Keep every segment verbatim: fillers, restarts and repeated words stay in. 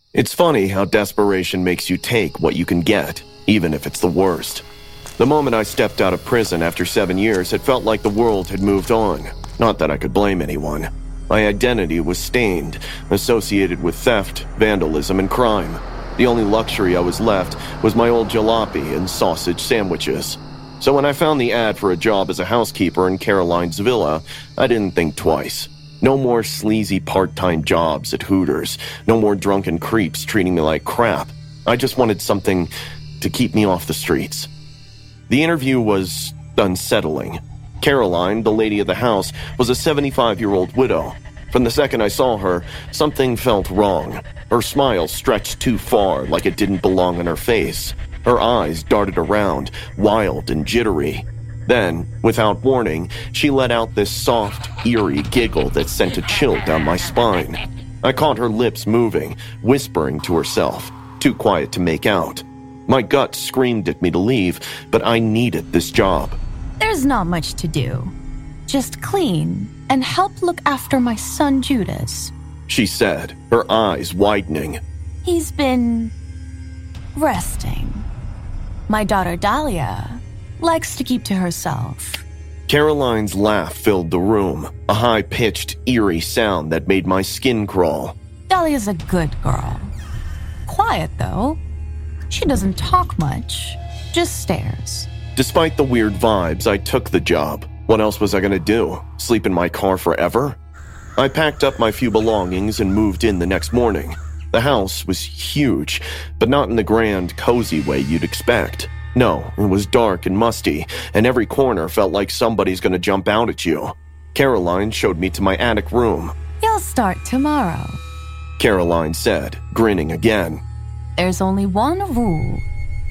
It's funny how desperation makes you take what you can get, even if it's the worst. The moment I stepped out of prison after seven years, it felt like the world had moved on. Not that I could blame anyone. My identity was stained, associated with theft, vandalism, and crime. The only luxury I was left was my old jalopy and sausage sandwiches. So when I found the ad for a job as a housekeeper in Caroline's villa, I didn't think twice. No more sleazy part-time jobs at Hooters. No more drunken creeps treating me like crap. I just wanted something to keep me off the streets. The interview was unsettling. Caroline, the lady of the house, was a seventy-five-year-old widow. From the second I saw her, something felt wrong. Her smile stretched too far, like it didn't belong on her face. Her eyes darted around, wild and jittery. Then, without warning, she let out this soft, eerie giggle that sent a chill down my spine. I caught her lips moving, whispering to herself, too quiet to make out. My gut screamed at me to leave, but I needed this job. There's not much to do. Just clean and help look after my son Judas, she said, her eyes widening. He's been resting. My daughter Dahlia likes to keep to herself. Caroline's laugh filled the room, a high-pitched, eerie sound that made my skin crawl. Dahlia's a good girl. Quiet, though. She doesn't talk much, just stares. Despite the weird vibes, I took the job. What else was I going to do? Sleep in my car forever? I packed up my few belongings and moved in the next morning. The house was huge, but not in the grand, cozy way you'd expect. No, it was dark and musty, and every corner felt like somebody's going to jump out at you. Caroline showed me to my attic room. You'll start tomorrow, Caroline said, grinning again. There's only one rule.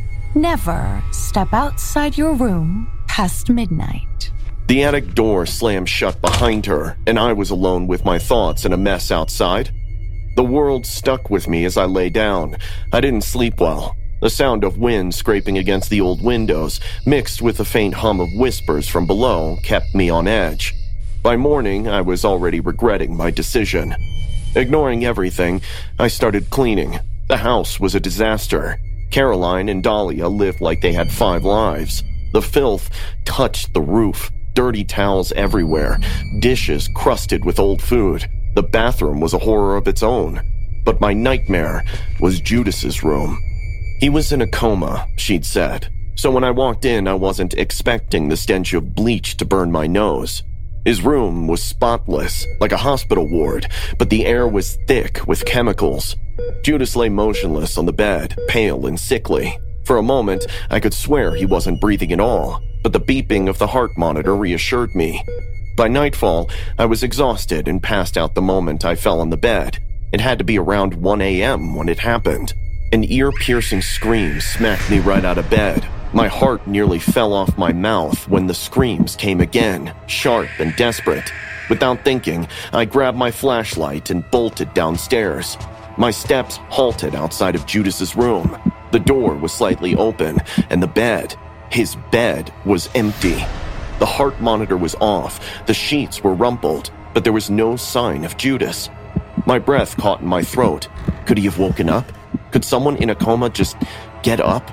Never step outside your room past midnight. The attic door slammed shut behind her, and I was alone with my thoughts and a mess outside. The world stuck with me as I lay down. I didn't sleep well. The sound of wind scraping against the old windows, mixed with the faint hum of whispers from below, kept me on edge. By morning, I was already regretting my decision. Ignoring everything, I started cleaning. The house was a disaster. Caroline and Dahlia lived like they had five lives. The filth touched the roof, dirty towels everywhere, dishes crusted with old food. The bathroom was a horror of its own. But my nightmare was Judas's room. He was in a coma, she'd said. So when I walked in, I wasn't expecting the stench of bleach to burn my nose. His room was spotless, like a hospital ward, but the air was thick with chemicals. Judas lay motionless on the bed, pale and sickly. For a moment, I could swear he wasn't breathing at all, but the beeping of the heart monitor reassured me. By nightfall, I was exhausted and passed out the moment I fell on the bed. It had to be around one a.m. when it happened. An ear-piercing scream smacked me right out of bed. My heart nearly fell off my mouth when the screams came again, sharp and desperate. Without thinking, I grabbed my flashlight and bolted downstairs. My steps halted outside of Judas's room. The door was slightly open, and the bed, his bed, was empty. The heart monitor was off, the sheets were rumpled, but there was no sign of Judas. My breath caught in my throat. Could he have woken up? Could someone in a coma just get up?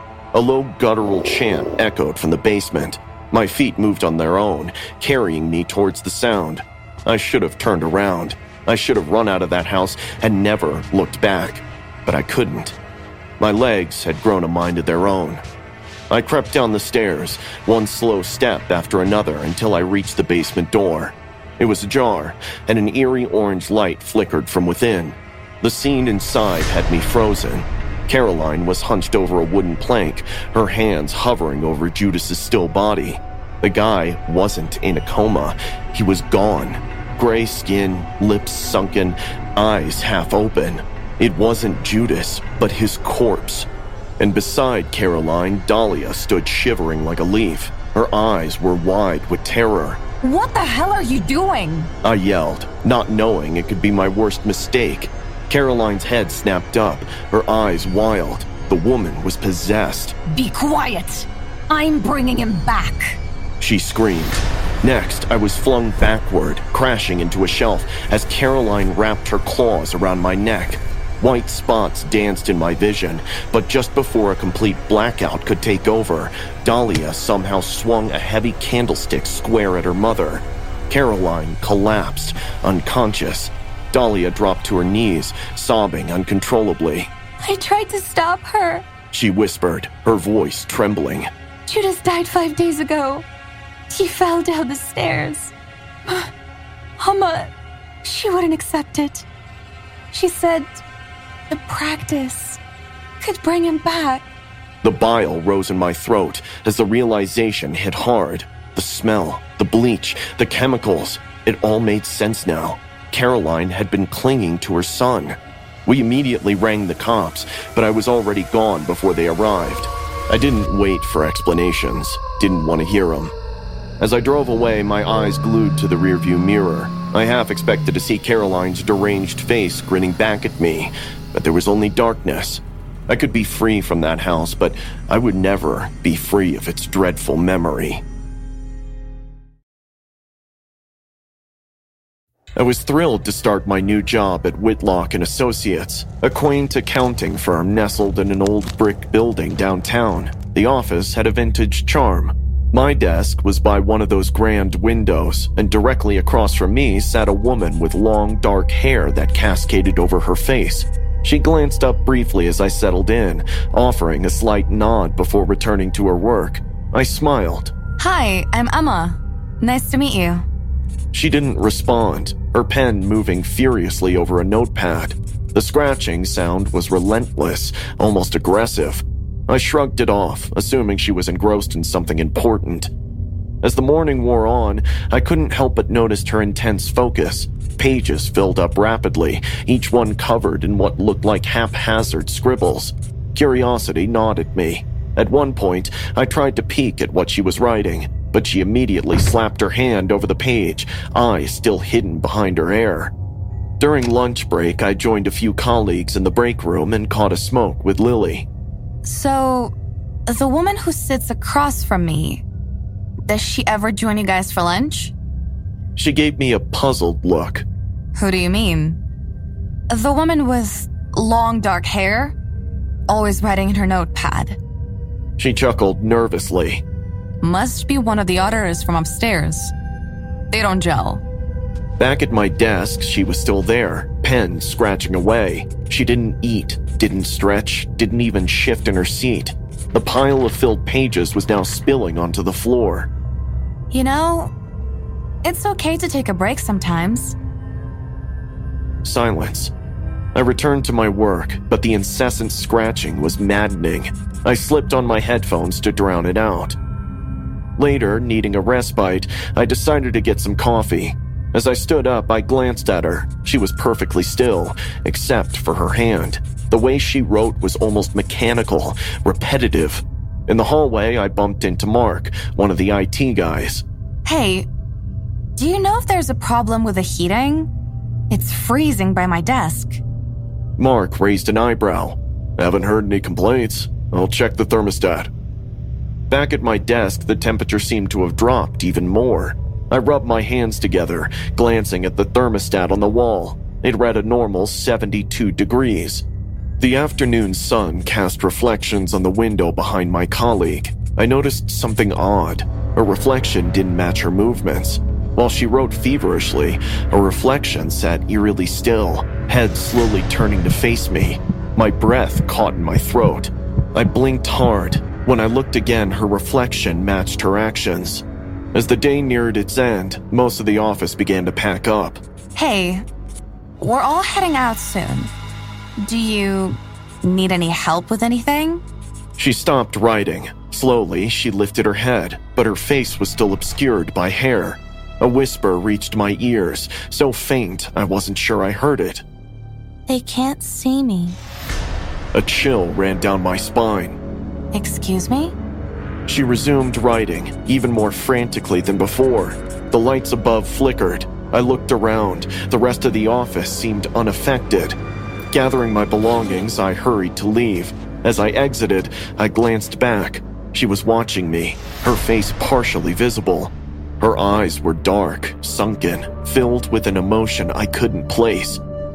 A low guttural chant echoed from the basement. My feet moved on their own, carrying me towards the sound. I should have turned around. I should have run out of that house and never looked back. But I couldn't. My legs had grown a mind of their own. I crept down the stairs, one slow step after another until I reached the basement door. It was ajar, and an eerie orange light flickered from within. The scene inside had me frozen. Caroline was hunched over a wooden plank, her hands hovering over Judas's still body. The guy wasn't in a coma. He was gone. Gray skin, lips sunken, eyes half open. It wasn't Judas, but his corpse. And beside Caroline, Dahlia stood shivering like a leaf. Her eyes were wide with terror. What the hell are you doing? I yelled, not knowing it could be my worst mistake. Caroline's head snapped up, her eyes wild. The woman was possessed. Be quiet! I'm bringing him back! She screamed. Next, I was flung backward, crashing into a shelf as Caroline wrapped her claws around my neck. White spots danced in my vision, but just before a complete blackout could take over, Dahlia somehow swung a heavy candlestick square at her mother. Caroline collapsed, unconscious. Dahlia dropped to her knees, sobbing uncontrollably. I tried to stop her, she whispered, her voice trembling. Judas died five days ago. He fell down the stairs. Mama, she wouldn't accept it. She said the practice could bring him back. The bile rose in my throat as the realization hit hard. The smell, the bleach, the chemicals, it all made sense now. Caroline had been clinging to her son. We immediately rang the cops, but I was already gone before they arrived. I didn't wait for explanations, didn't want to hear them. As I drove away, my eyes glued to the rearview mirror. I half expected to see Caroline's deranged face grinning back at me, but there was only darkness. I could be free from that house, but I would never be free of its dreadful memory. I was thrilled to start my new job at Whitlock and Associates, a quaint accounting firm nestled in an old brick building downtown. The office had a vintage charm. My desk was by one of those grand windows, and directly across from me sat a woman with long, dark hair that cascaded over her face. She glanced up briefly as I settled in, offering a slight nod before returning to her work. I smiled. Hi, I'm Emma. Nice to meet you. She didn't respond, her pen moving furiously over a notepad. The scratching sound was relentless, almost aggressive. I shrugged it off, assuming she was engrossed in something important. As the morning wore on, I couldn't help but notice her intense focus. Pages filled up rapidly, each one covered in what looked like haphazard scribbles. Curiosity gnawed at me. At one point, I tried to peek at what she was writing, but she immediately slapped her hand over the page, eyes still hidden behind her hair. During lunch break, I joined a few colleagues in the break room and caught a smoke with Lily. So, the woman who sits across from me, does she ever join you guys for lunch? She gave me a puzzled look. Who do you mean? The woman with long dark hair, always writing in her notepad. She chuckled nervously. Must be one of the others from upstairs. They don't gel. Back at my desk, she was still there, pen scratching away. She didn't eat, didn't stretch, didn't even shift in her seat. The pile of filled pages was now spilling onto the floor. You know, it's okay to take a break sometimes. Silence. I returned to my work, but the incessant scratching was maddening. I slipped on my headphones to drown it out. Later, needing a respite, I decided to get some coffee. As I stood up, I glanced at her. She was perfectly still, except for her hand. The way she wrote was almost mechanical, repetitive. In the hallway, I bumped into Mark, one of the I T guys. Hey, do you know if there's a problem with the heating? It's freezing by my desk. Mark raised an eyebrow. Haven't heard any complaints. I'll check the thermostat. Back at my desk, the temperature seemed to have dropped even more. I rubbed my hands together, glancing at the thermostat on the wall. It read a normal seventy-two degrees. The afternoon sun cast reflections on the window behind my colleague. I noticed something odd. Her reflection didn't match her movements. While she wrote feverishly, her reflection sat eerily still, head slowly turning to face me. My breath caught in my throat. I blinked hard. When I looked again, her reflection matched her actions. As the day neared its end, most of the office began to pack up. Hey, we're all heading out soon. Do you need any help with anything? She stopped writing. Slowly, she lifted her head, but her face was still obscured by hair. A whisper reached my ears, so faint I wasn't sure I heard it. They can't see me. A chill ran down my spine. Excuse me? She resumed writing, even more frantically than before. The lights above flickered. I looked around. The rest of the office seemed unaffected. Gathering my belongings, I hurried to leave. As I exited, I glanced back. She was watching me, her face partially visible. Her eyes were dark, sunken, filled with an emotion I couldn't place.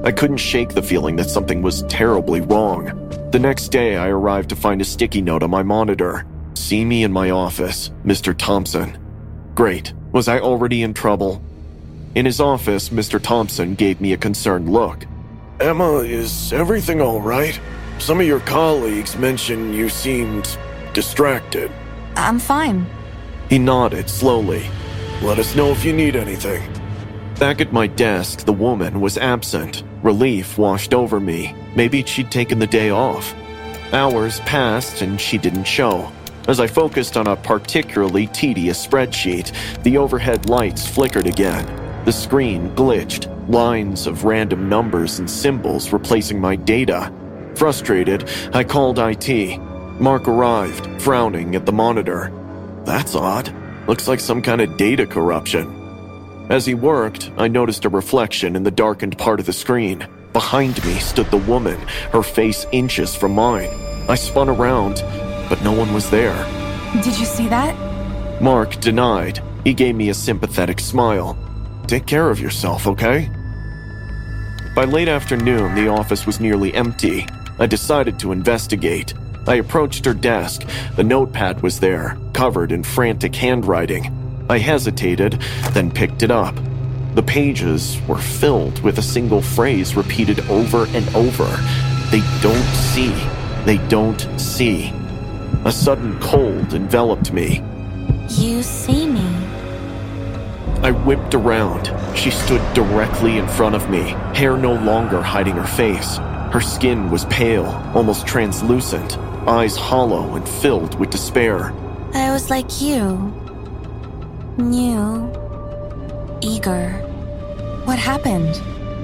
I couldn't shake the feeling that something was terribly wrong. The next day, I arrived to find a sticky note on my monitor. See me in my office, Mister Thompson. Great. Was I already in trouble? In his office, Mister Thompson gave me a concerned look. Emma, is everything all right? Some of your colleagues mentioned you seemed distracted. I'm fine. He nodded slowly. Let us know if you need anything. Back at my desk, the woman was absent. Relief washed over me. Maybe she'd taken the day off. Hours passed and she didn't show. As I focused on a particularly tedious spreadsheet, the overhead lights flickered again. The screen glitched, lines of random numbers and symbols replacing my data. Frustrated, I called I T. Mark arrived, frowning at the monitor. That's odd. Looks like some kind of data corruption. As he worked, I noticed a reflection in the darkened part of the screen. Behind me stood the woman, her face inches from mine. I spun around, but no one was there. Did you see that? Mark denied. He gave me a sympathetic smile. Take care of yourself, okay? By late afternoon, the office was nearly empty. I decided to investigate. I approached her desk. The notepad was there, covered in frantic handwriting. I hesitated, then picked it up. The pages were filled with a single phrase repeated over and over. They don't see. They don't see. A sudden cold enveloped me. You see me. I whipped around. She stood directly in front of me, hair no longer hiding her face. Her skin was pale, almost translucent, eyes hollow and filled with despair. I was like you. New. Eager. What happened?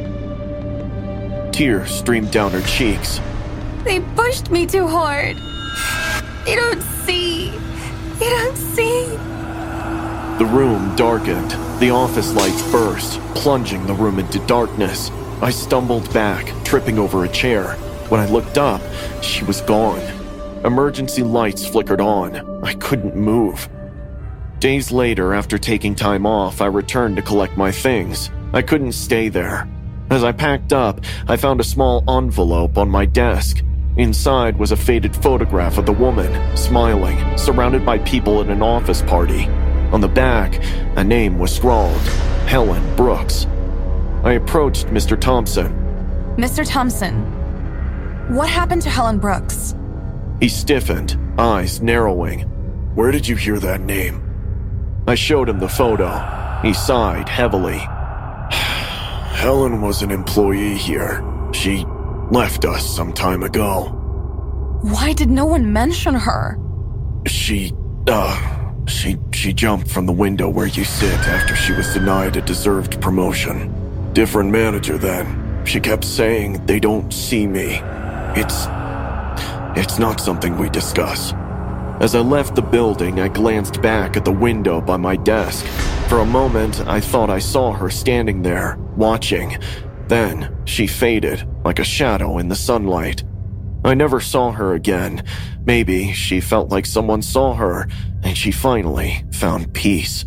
Tears streamed down her cheeks. They pushed me too hard. They don't see. They don't see. The room darkened. The office lights burst, plunging the room into darkness. I stumbled back, tripping over a chair. When I looked up, she was gone. Emergency lights flickered on. I couldn't move. Days later, after taking time off, I returned to collect my things. I couldn't stay there. As I packed up, I found a small envelope on my desk. Inside was a faded photograph of the woman, smiling, surrounded by people at an office party. On the back, a name was scrawled, Helen Brooks. I approached Mister Thompson. Mister Thompson, what happened to Helen Brooks? He stiffened, eyes narrowing. Where did you hear that name? I showed him the photo. He sighed heavily. Helen was an employee here. She left us some time ago. Why did no one mention her? She, uh, she, she jumped from the window where you sit after she was denied a deserved promotion. Different manager then. She kept saying, they don't see me. It's, it's not something we discuss. As I left the building, I glanced back at the window by my desk. For a moment, I thought I saw her standing there, watching. Then, she faded, like a shadow in the sunlight. I never saw her again. Maybe she felt like someone saw her, and she finally found peace.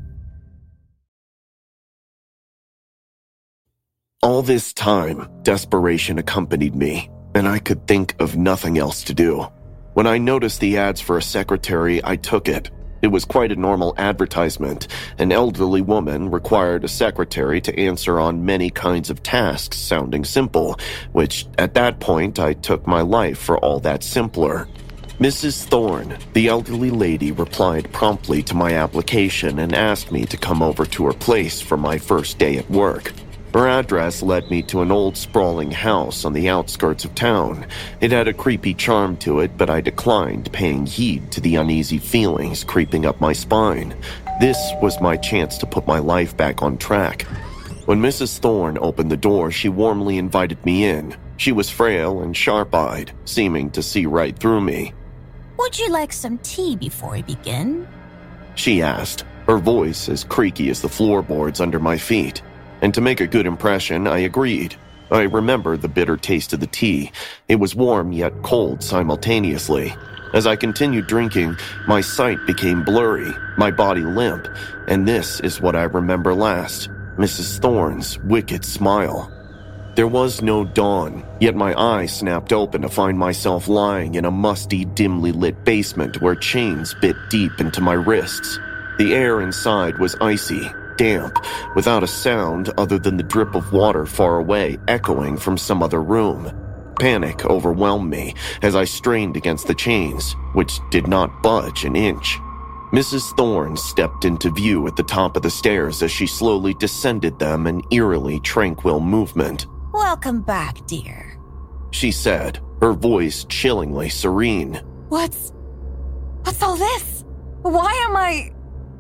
All this time, desperation accompanied me, and I could think of nothing else to do. When I noticed the ads for a secretary, I took it. It was quite a normal advertisement. An elderly woman required a secretary to answer on many kinds of tasks sounding simple, which at that point I took my life for all that simpler. Missus Thorne, the elderly lady, replied promptly to my application and asked me to come over to her place for my first day at work. Her address led me to an old sprawling house on the outskirts of town. It had a creepy charm to it, but I declined paying heed to the uneasy feelings creeping up my spine. This was my chance to put my life back on track. When Missus Thorne opened the door, she warmly invited me in. She was frail and sharp-eyed, seeming to see right through me. Would you like some tea before we begin? She asked, her voice as creaky as the floorboards under my feet. And to make a good impression, I agreed. I remembered the bitter taste of the tea. It was warm yet cold simultaneously. As I continued drinking, my sight became blurry, my body limp, and this is what I remember last, Missus Thorne's wicked smile. There was no dawn, yet my eyes snapped open to find myself lying in a musty, dimly lit basement where chains bit deep into my wrists. The air inside was icy, damp, without a sound other than the drip of water far away echoing from some other room. Panic overwhelmed me as I strained against the chains, which did not budge an inch. Missus Thorne stepped into view at the top of the stairs as she slowly descended them in eerily tranquil movement. Welcome back, dear, she said, her voice chillingly serene. What's... what's all this? Why am I...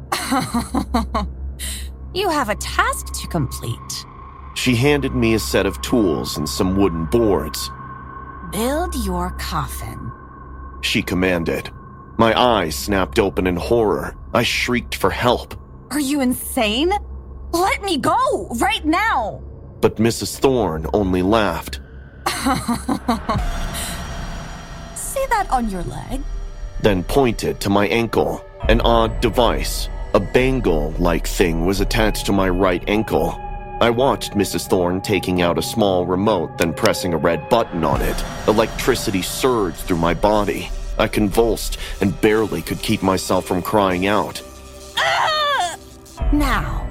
You have a task to complete. She handed me a set of tools and some wooden boards. Build your coffin, she commanded. My eyes snapped open in horror. I shrieked for help. Are you insane? Let me go, right now! But Missus Thorne only laughed. See that on your leg? Then pointed to my ankle. An odd device. A bangle-like thing was attached to my right ankle. I watched Missus Thorne taking out a small remote, then pressing a red button on it. Electricity surged through my body. I convulsed and barely could keep myself from crying out. Ah! Now,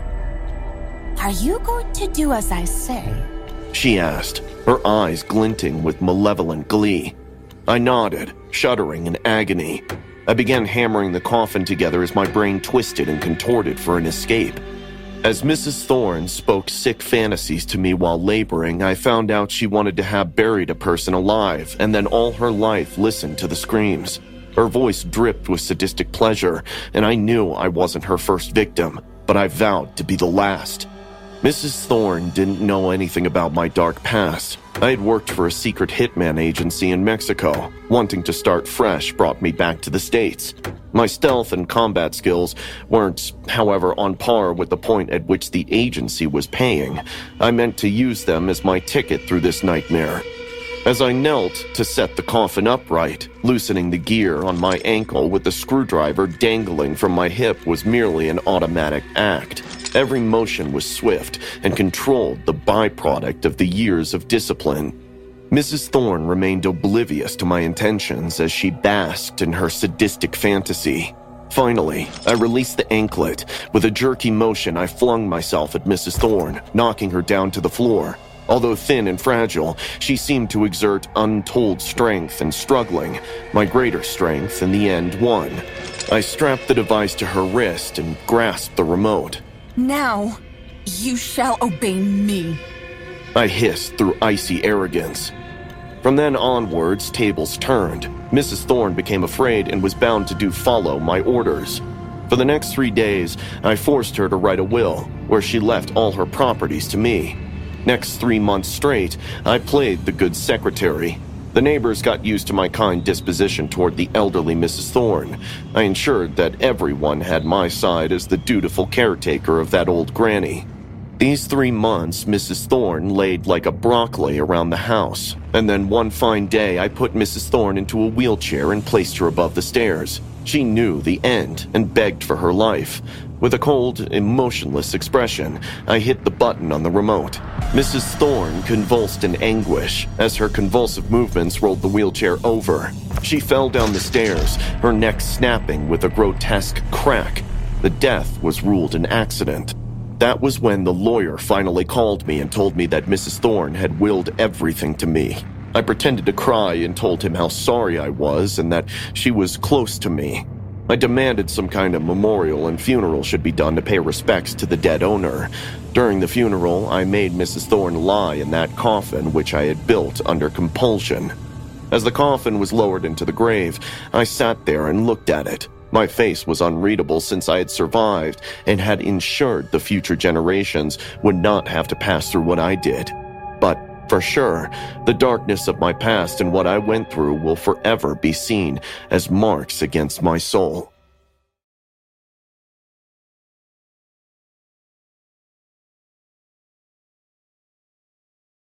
are you going to do as I say? She asked, her eyes glinting with malevolent glee. I nodded, shuddering in agony. I began hammering the coffin together as my brain twisted and contorted for an escape. As Missus Thorne spoke sick fantasies to me while laboring, I found out she wanted to have buried a person alive and then all her life listen to the screams. Her voice dripped with sadistic pleasure, and I knew I wasn't her first victim, but I vowed to be the last. Missus Thorne didn't know anything about my dark past. I had worked for a secret hitman agency in Mexico. Wanting to start fresh brought me back to the States. My stealth and combat skills weren't, however, on par with the point at which the agency was paying. I meant to use them as my ticket through this nightmare. As I knelt to set the coffin upright, loosening the gear on my ankle with the screwdriver dangling from my hip was merely an automatic act. Every motion was swift and controlled, the byproduct of the years of discipline. Missus Thorne remained oblivious to my intentions as she basked in her sadistic fantasy. Finally, I released the anklet. With a jerky motion, I flung myself at Missus Thorne, knocking her down to the floor. Although thin and fragile, she seemed to exert untold strength, and struggling, my greater strength in the end won. I strapped the device to her wrist and grasped the remote. Now, you shall obey me, I hissed through icy arrogance. From then onwards, tables turned. Missus Thorne became afraid and was bound to do follow my orders. For the next three days, I forced her to write a will, where she left all her properties to me. Next three months straight, I played the good secretary. The neighbors got used to my kind disposition toward the elderly Missus Thorne. I ensured that everyone had my side as the dutiful caretaker of that old granny. These three months, Missus Thorne laid like a broccoli around the house, and then one fine day I put Missus Thorne into a wheelchair and placed her above the stairs. She knew the end and begged for her life. With a cold, emotionless expression, I hit the button on the remote. Missus Thorne convulsed in anguish as her convulsive movements rolled the wheelchair over. She fell down the stairs, her neck snapping with a grotesque crack. The death was ruled an accident. That was when the lawyer finally called me and told me that Missus Thorne had willed everything to me. I pretended to cry and told him how sorry I was and that she was close to me. I demanded some kind of memorial and funeral should be done to pay respects to the dead owner. During the funeral, I made Missus Thorne lie in that coffin which I had built under compulsion. As the coffin was lowered into the grave, I sat there and looked at it. My face was unreadable since I had survived and had ensured the future generations would not have to pass through what I did. But for sure, the darkness of my past and what I went through will forever be seen as marks against my soul.